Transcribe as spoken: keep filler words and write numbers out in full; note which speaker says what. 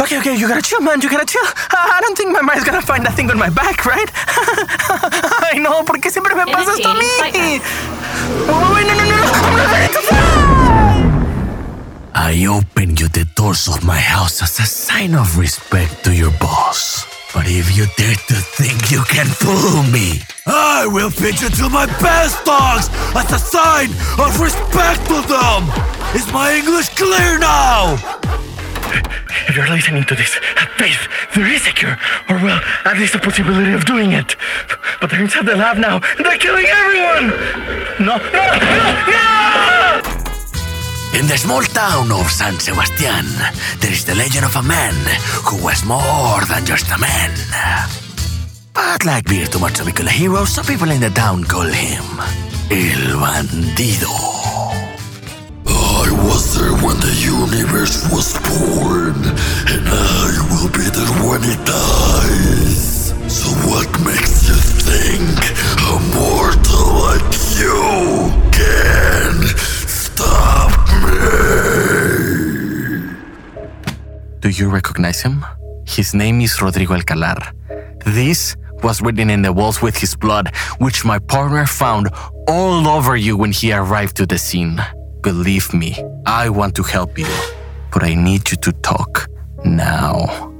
Speaker 1: Okay, okay, you gotta chill, man. You gotta chill. I don't think my mind's gonna find that thing on my back, right? Ay, no, ¿por qué siempre me pasa esto a mí? Oh, wait, no, no, no, no. I'm not ready to fly. I open you the doors of my house as a sign of respect to your boss. But if you dare to think you can fool me, I will pitch you to my best dogs as a sign of respect to them! Is my English clear now? If you're listening to this, have faith. There is a cure, or well, at least a possibility of doing it. But they're inside the lab now, and they're killing everyone! No, no, no, no! In the small town of San Sebastian, there is the legend of a man who was more than just a man. But like being too much of a hero, some people in the town call him El Bandido. I was there when the universe was born, and I will be there when it dies. So what makes you think a mortal like you can stop me? Do you recognize him? His name is Rodrigo Alcalar. This was written in the walls with his blood, which my partner found all over you when he arrived to the scene. Believe me, I want to help you, but I need you to talk now.